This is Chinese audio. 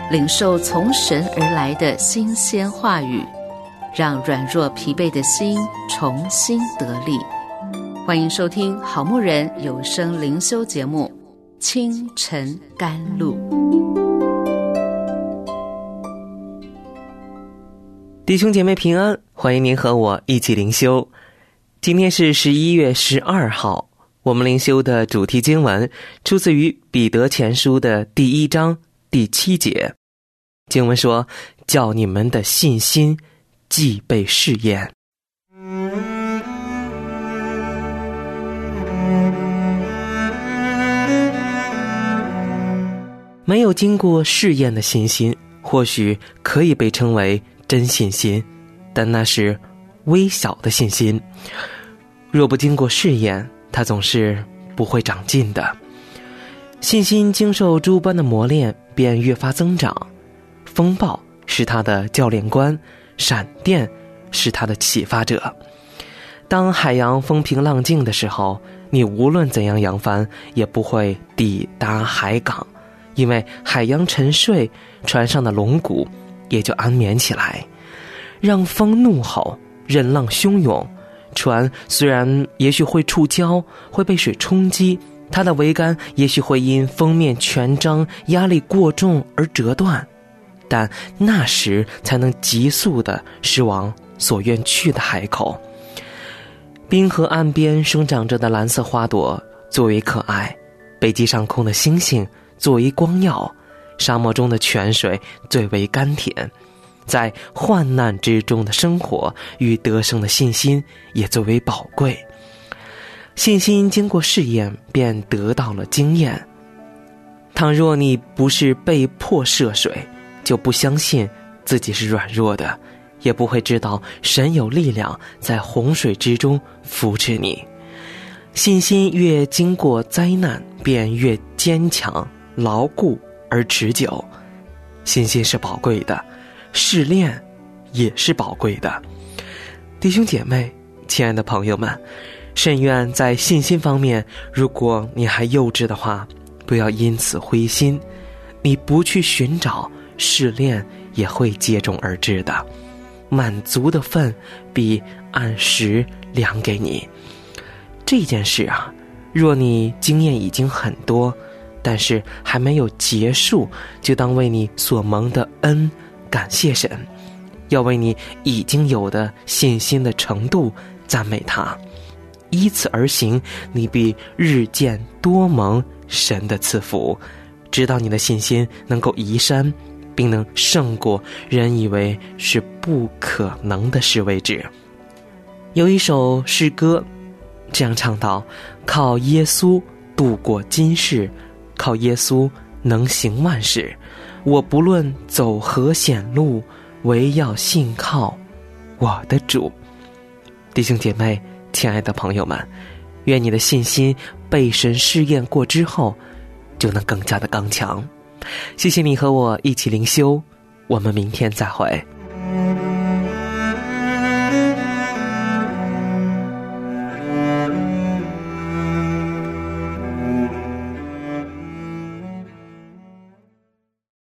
领受从神而来的新鲜话语，让软弱疲惫的心重新得力。欢迎收听好牧人有声灵修节目《清晨甘露》。 弟兄姐妹平安，欢迎您和我一起灵修。今天是11月12号，我们灵修的主题经文出自于彼得前书的第1章第7节。经文说，叫你们的信心既被试验。没有经过试验的信心，或许可以被称为真信心，但那是微小的信心。若不经过试验，它总是不会长进的。信心经受诸般的磨练，便越发增长。风暴是他的教练官，闪电是他的启发者。当海洋风平浪静的时候，你无论怎样扬帆，也不会抵达海港，因为海洋沉睡，船上的龙骨也就安眠起来。让风怒吼，任浪汹涌，船虽然也许会触礁，会被水冲击，它的桅杆也许会因风面全张，压力过重而折断，但那时才能急速地驶往所愿去的海口。滨河岸边生长着的蓝色花朵最为可爱，北极上空的星星最为光耀，沙漠中的泉水最为甘甜，在患难之中的生活与得胜的信心也最为宝贵。信心经过试验，便得到了经验。倘若你不是被迫涉水，就不相信自己是软弱的，也不会知道神有力量在洪水之中扶持你。信心越经过灾难，便越坚强牢固而持久。信心是宝贵的，试炼也是宝贵的。弟兄姐妹，亲爱的朋友们，甚愿在信心方面，如果你还幼稚的话，不要因此灰心。你不去寻找，试炼也会接踵而至的。满足的份必按时量给你。这件事啊，若你经验已经很多，但是还没有结束，就当为你所蒙的恩感谢神，要为你已经有的信心的程度赞美他。依此而行，你必日渐多蒙神的赐福，直到你的信心能够移山，并能胜过人以为是不可能的事为止。有一首诗歌这样唱道，靠耶稣度过今世，靠耶稣能行万事，我不论走何险路，唯要信靠我的主。弟兄姐妹，亲爱的朋友们，愿你的信心被神试验过之后，就能更加的刚强。谢谢你和我一起灵修，我们明天再会。